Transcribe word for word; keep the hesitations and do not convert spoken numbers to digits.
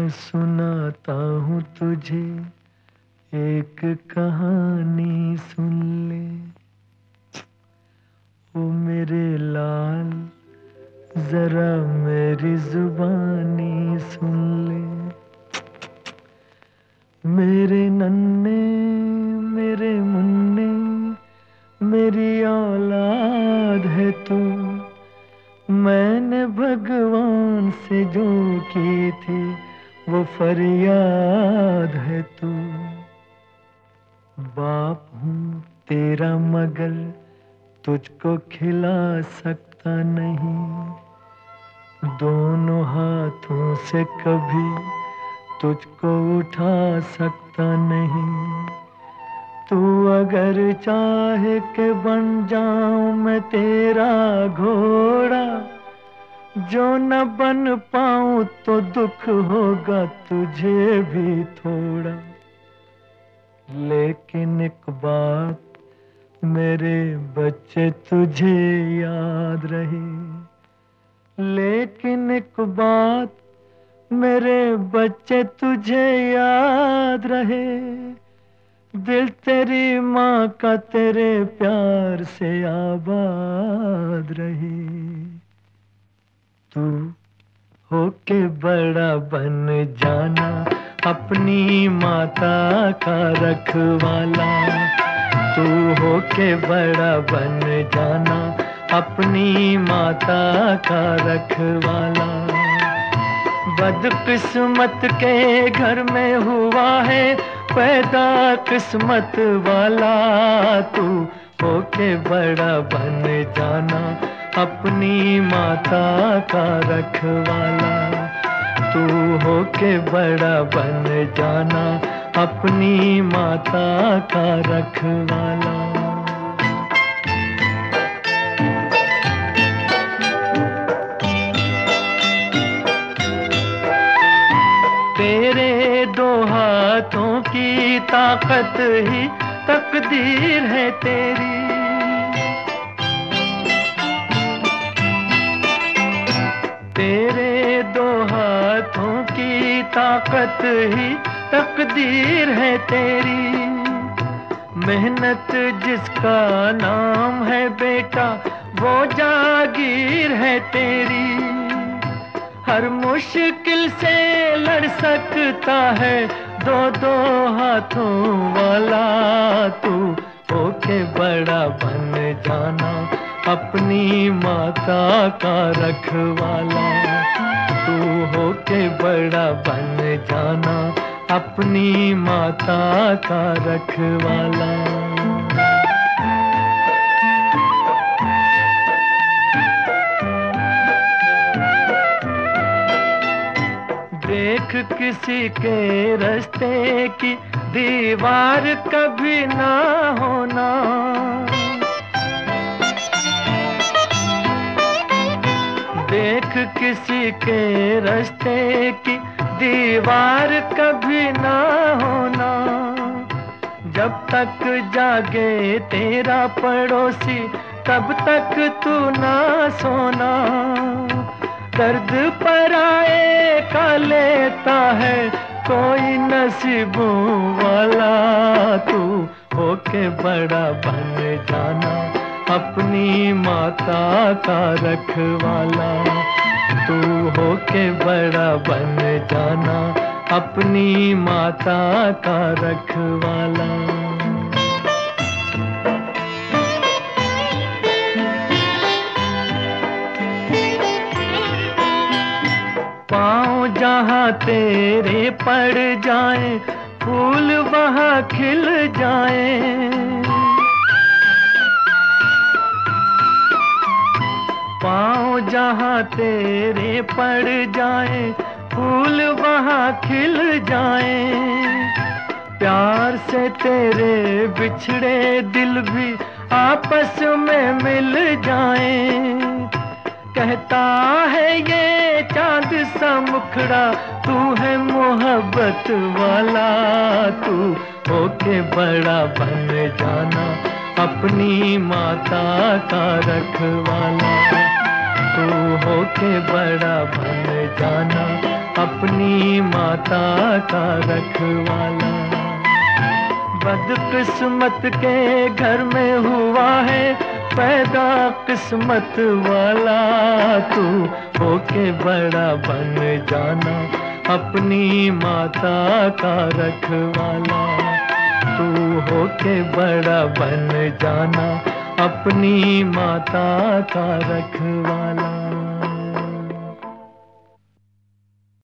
मैं सुनाता हूँ तुझे एक कहानी, सुन ले ओ मेरे लाल, जरा मेरी जुबानी सुन ले। मेरे नन्हे मेरे मुन्ने, मेरी औलाद है तू। मैंने भगवान से जो की थी वो फरियाद है तू। बाप हूँ तेरा मगर तुझको खिला सकता नहीं। दोनों हाथों से कभी तुझको उठा सकता नहीं। तू अगर चाहे के बन जाऊं मैं तेरा घोड़ा, जो न बन पाऊं तो दुख होगा तुझे भी थोड़ा। लेकिन एक बात मेरे बच्चे तुझे याद रहे, लेकिन एक बात मेरे बच्चे तुझे याद रहे। दिल तेरी माँ का तेरे प्यार से आबाद रहे। तू होके बड़ा बन जाना अपनी माता का रखवाला। तू होके बड़ा बन जाना अपनी माता का रखवाला। बदकिस्मत के घर में हुआ है पैदा किस्मत वाला। तू होके बड़ा बन जाना अपनी माता का रखवाला। तू होके बड़ा बन जाना अपनी माता का रखवाला। तेरे दो हाथों की ताकत ही तकदीर है तेरी। तेरे दो हाथों की ताकत ही तकदीर है तेरी। मेहनत जिसका नाम है बेटा वो जागीर है तेरी। हर मुश्किल से लड़ सकता है दो दो हाथों वाला। तू होके बड़ा बन जाना अपनी माता का रखवाला। तू होके बड़ा बन जाना अपनी माता का रखवाला। देख किसी के रास्ते की दीवार कभी ना होना। देख किसी के रास्ते की दीवार कभी ना होना। जब तक जागे तेरा पड़ोसी तब तक तू ना सोना। दर्द पर आए का लेता है कोई नसीबों वाला। तू होके बड़ा बन जाना अपनी माता का रखवाला। तू होके बड़ा बन जाना अपनी माता का रखवाला। पाँव जहाँ तेरे पड़ जाए फूल वहाँ खिल जाए। पाँव जहाँ तेरे पड़ जाए फूल वहाँ खिल जाए। प्यार से तेरे बिछड़े दिल भी आपस में मिल जाए। कहता है ये चांद सा मुखड़ा तू है मोहब्बत वाला। तू होके बड़ा बन जाना अपनी माता का रखवाला। तू होके बड़ा बन जाना अपनी माता का रखवाला। बदकिस्मत के घर में हुआ है पैदा किस्मत वाला, तू होके बड़ा बन जाना अपनी माता का रखवाला। तू होके बड़ा बन जाना अपनी माता का रखवाला।